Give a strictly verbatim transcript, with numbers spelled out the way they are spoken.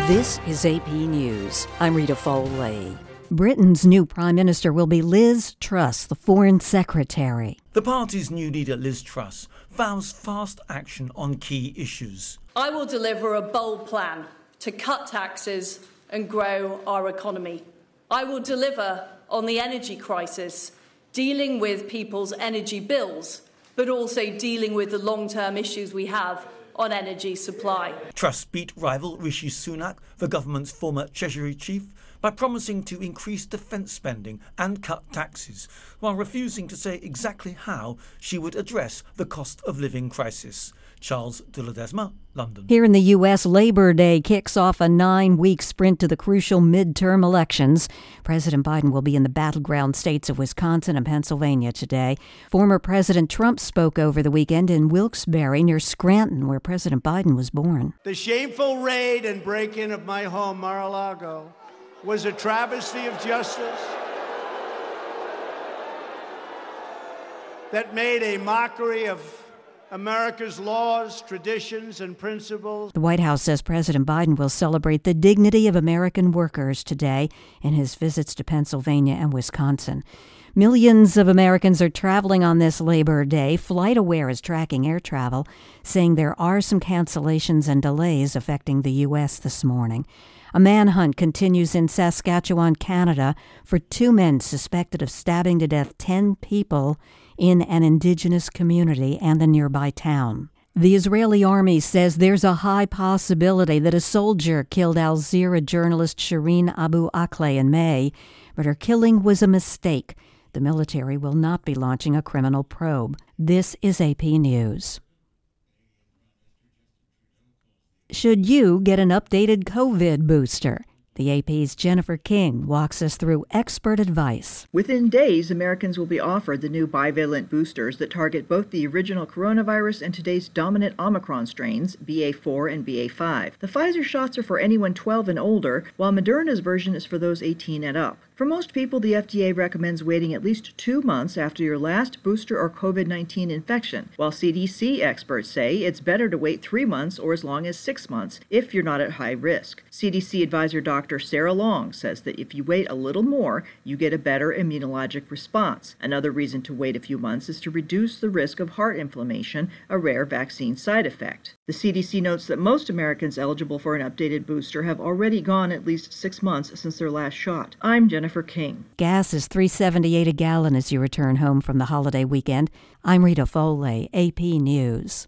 This is A P News. I'm Rita Foley. Britain's new Prime Minister will be Liz Truss, the Foreign Secretary. The party's new leader, Liz Truss, vows fast action on key issues. I will deliver a bold plan to cut taxes and grow our economy. I will deliver on the energy crisis, dealing with people's energy bills, but also dealing with the long-term issues we have on energy supply. Truss beat rival Rishi Sunak, the government's former Treasury chief, by promising to increase defence spending and cut taxes, while refusing to say exactly how she would address the cost of living crisis. Charles de Ledesma, London. Here in the U S, Labor Day kicks off a nine-week sprint to the crucial midterm elections. President Biden will be in the battleground states of Wisconsin and Pennsylvania today. Former President Trump spoke over the weekend in Wilkes-Barre near Scranton, where President Biden was born. The shameful raid and break-in of my home, Mar-a-Lago, was a travesty of justice that made a mockery of America's laws, traditions, and principles. The White House says President Biden will celebrate the dignity of American workers today in his visits to Pennsylvania and Wisconsin. Millions of Americans are traveling on this Labor Day. FlightAware is tracking air travel, saying there are some cancellations and delays affecting the U S this morning. A manhunt continues in Saskatchewan, Canada, for two men suspected of stabbing to death ten people in an indigenous community and a nearby town. The Israeli army says there's a high possibility that a soldier killed Al Jazeera journalist Shireen Abu Akleh in May, but her killing was a mistake. The military will not be launching a criminal probe. This is A P News. Should you get an updated COVID booster? The A P's Jennifer King walks us through expert advice. Within days, Americans will be offered the new bivalent boosters that target both the original coronavirus and today's dominant Omicron strains, B A four and B A five. The Pfizer shots are for anyone twelve and older, while Moderna's version is for those eighteen and up. For most people, the F D A recommends waiting at least two months after your last booster or COVID nineteen infection, while C D C experts say it's better to wait three months or as long as six months if you're not at high risk. C D C advisor Doctor Sarah Long says that if you wait a little more, you get a better immunologic response. Another reason to wait a few months is to reduce the risk of heart inflammation, a rare vaccine side effect. The C D C notes that most Americans eligible for an updated booster have already gone at least six months since their last shot. I'm Jennifer King. Gas is three dollars and seventy-eight cents a gallon as you return home from the holiday weekend. I'm Rita Foley, A P News.